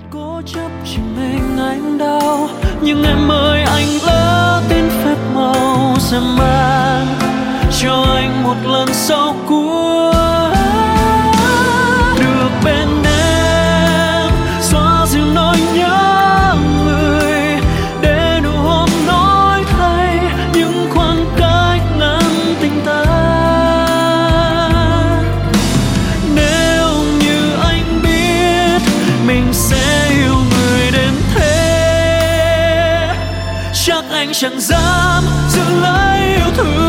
cố chấp chỉ mình anh đau, nhưng em ơi anh lỡ tin phép màu sẽ mang cho anh một lần sau cuối được bên em, xóa dịu nỗi nhớ người, để nụ hôn đổi thay những khoảng cách ngắn tình ta. Nếu như anh biết mình sẽ yêu người đến thế, chắc anh chẳng dám giữ lấy yêu thương